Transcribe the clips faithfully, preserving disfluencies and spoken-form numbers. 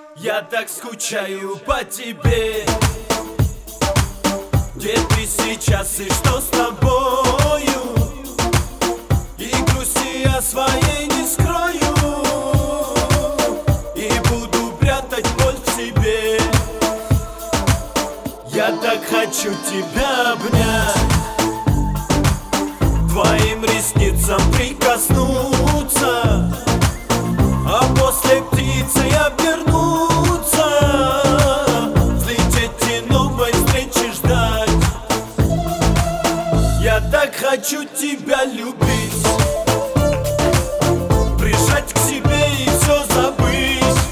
Я так скучаю по тебе. Где ты сейчас и что с тобою? И грусти я своей не скрою, и буду прятать боль в себе. Я так хочу тебя обнять, твоим ресницам прикоснуться, а после птицей обернуться, взлететь и новой встречи ждать. Я так хочу тебя любить, прижать к себе и все забыть,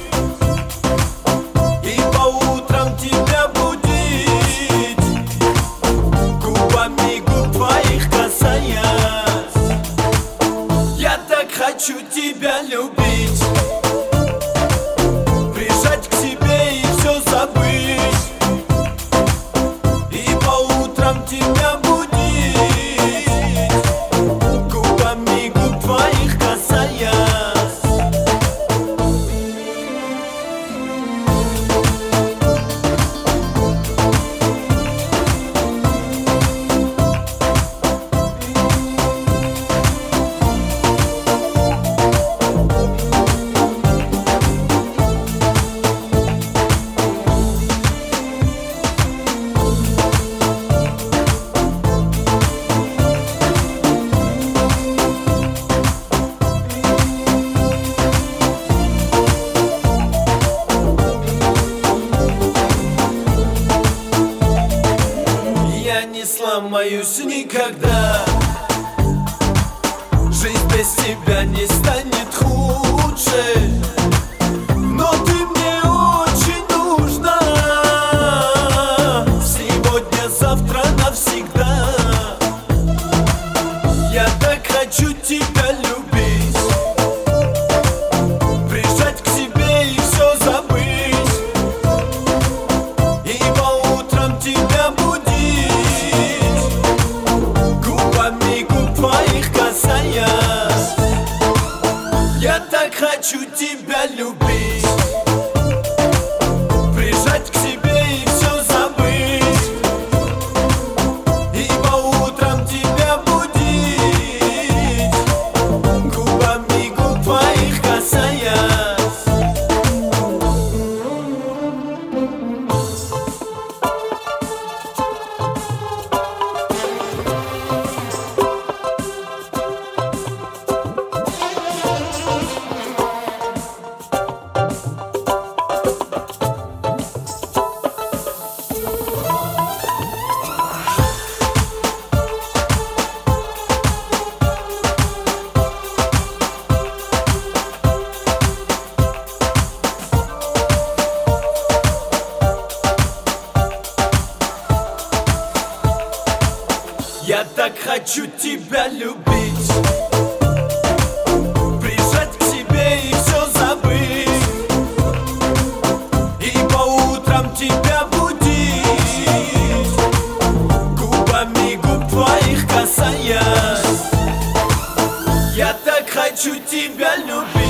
и по утрам тебя будить, губами губ твоих касаясь. Я так хочу тебя любить, прижать к себе и все забыть, и по утрам тебя будить, губами губ твоих касаясь. Я не сломаюсь никогда, жизнь без тебя не станет худше, но ты мне очень нужна, сегодня, завтра, навсегда. Я так хочу тебя любить, прижать к себе и все забыть, и по утрам тебя будить, губами губ твоих касаясь. Я так хочу тебя любить, прижать к себе и все забыть, и по утрам тебя будить, губами губ твоих касаясь. Я так хочу тебя любить, прижать к себе и все забыть, и по утрам тебя будить, губами губ твоих касаясь. Я так хочу тебя любить.